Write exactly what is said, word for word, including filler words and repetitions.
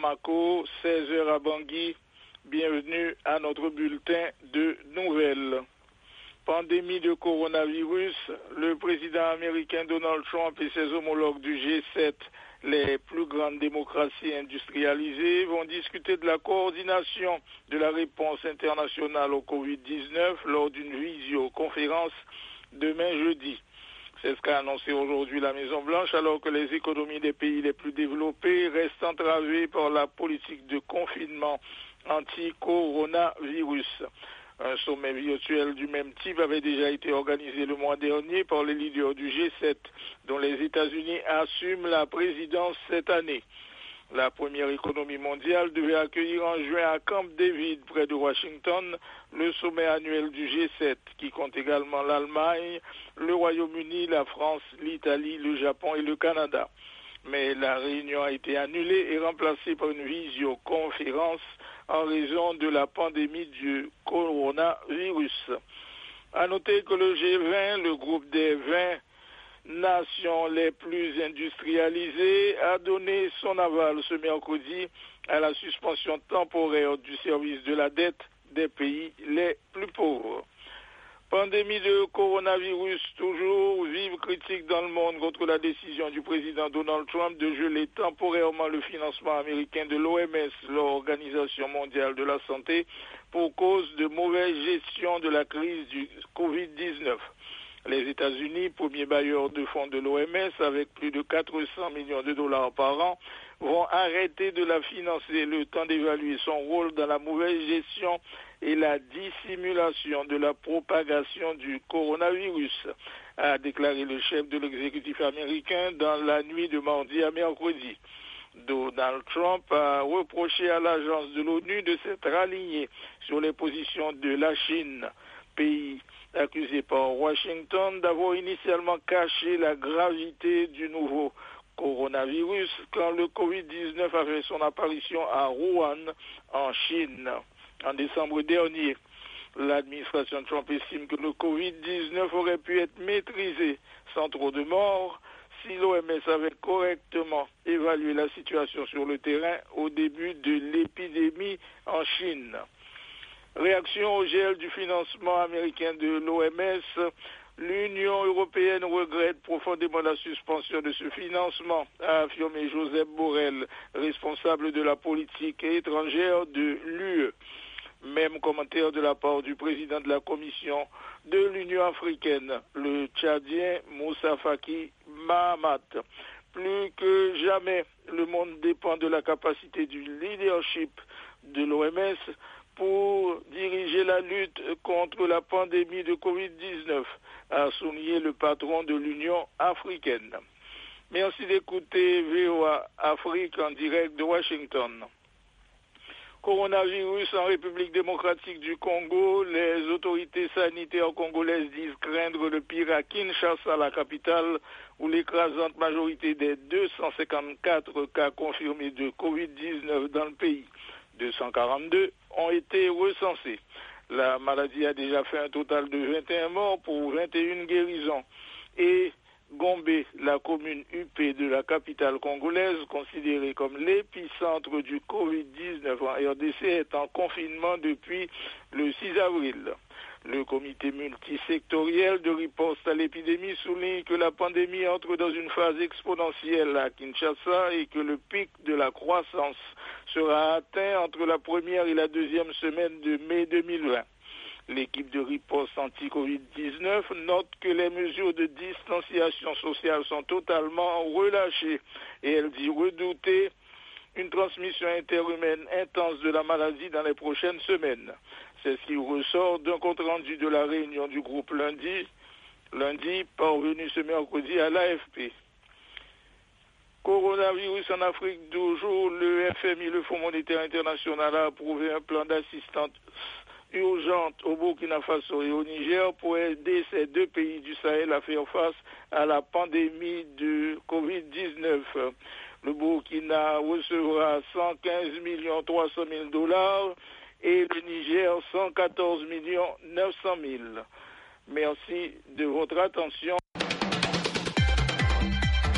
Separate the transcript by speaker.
Speaker 1: Bamako, seize heures à Bangui. Bienvenue à notre bulletin de nouvelles. Pandémie de coronavirus, le président américain Donald Trump et ses homologues du G sept, les plus grandes démocraties industrialisées, vont discuter de la coordination de la réponse internationale au covid dix-neuf lors d'une visioconférence demain jeudi. C'est ce qu'a annoncé aujourd'hui la Maison-Blanche, alors que les économies des pays les plus développés restent entravées par la politique de confinement anti-coronavirus. Un sommet virtuel du même type avait déjà été organisé le mois dernier par les leaders du G sept, dont les États-Unis assument la présidence cette année. La première économie mondiale devait accueillir en juin à Camp David, près de Washington, le sommet annuel du G sept, qui compte également l'Allemagne, le Royaume-Uni, la France, l'Italie, le Japon et le Canada. Mais la réunion a été annulée et remplacée par une visioconférence en raison de la pandémie du coronavirus. À noter que le G vingt, le groupe des vingt nations les plus industrialisées, a donné son aval ce mercredi à la suspension temporaire du service de la dette des pays les plus pauvres. Pandémie de coronavirus, toujours vive critique dans le monde contre la décision du président Donald Trump de geler temporairement le financement américain de l'O M S, l'Organisation mondiale de la santé, pour cause de mauvaise gestion de la crise du covid dix-neuf. Les États-Unis, premier bailleur de fonds de l'O M S avec plus de quatre cents millions de dollars par an, vont arrêter de la financer le temps d'évaluer son rôle dans la mauvaise gestion et la dissimulation de la propagation du coronavirus, a déclaré le chef de l'exécutif américain dans la nuit de mardi à mercredi. Donald Trump a reproché à l'agence de l'ONU de s'être aligné sur les positions de la Chine, pays accusé par Washington d'avoir initialement caché la gravité du nouveau coronavirus quand le covid dix-neuf a fait son apparition à Wuhan, en Chine, en décembre dernier. L'administration Trump estime que le covid dix-neuf aurait pu être maîtrisé sans trop de morts si l'O M S avait correctement évalué la situation sur le terrain au début de l'épidémie en Chine. Réaction au gel du financement américain de l'O M S, l'Union européenne regrette profondément la suspension de ce financement, a affirmé Joseph Borrell, responsable de la politique étrangère de l'U E. Même commentaire de la part du président de la Commission de l'Union africaine, le Tchadien Moussa Faki Mahamat. Plus que jamais, le monde dépend de la capacité du leadership de l'O M S pour diriger la lutte contre la pandémie de covid dix-neuf, a souligné le patron de l'Union africaine. Merci d'écouter V O A Afrique en direct de Washington. Coronavirus en République démocratique du Congo, les autorités sanitaires congolaises disent craindre le pire à Kinshasa, la capitale, où l'écrasante majorité des deux cent cinquante-quatre cas confirmés de covid dix-neuf dans le pays, deux cent quarante-deux, ont été recensés. La maladie a déjà fait un total de vingt et un morts pour vingt et une guérisons. Et Gombe, la commune huppée de la capitale congolaise, considérée comme l'épicentre du covid dix-neuf en R D C, est en confinement depuis le six avril. Le comité multisectoriel de riposte à l'épidémie souligne que la pandémie entre dans une phase exponentielle à Kinshasa et que le pic de la croissance sera atteint entre la première et la deuxième semaine de mai deux mille vingt. L'équipe de riposte anti-covid dix-neuf note que les mesures de distanciation sociale sont totalement relâchées et elle dit redouter une transmission interhumaine intense de la maladie dans les prochaines semaines. C'est ce qui ressort d'un compte-rendu de la réunion du groupe lundi, lundi parvenu ce mercredi à l'A F P. Coronavirus en Afrique, toujours le F M I, le Fonds monétaire international, a approuvé un plan d'assistance urgente au Burkina Faso et au Niger pour aider ces deux pays du Sahel à faire face à la pandémie de covid dix-neuf. Le Burkina recevra cent quinze millions trois cent mille dollars et le Niger cent quatorze millions neuf cent mille. Merci de votre attention.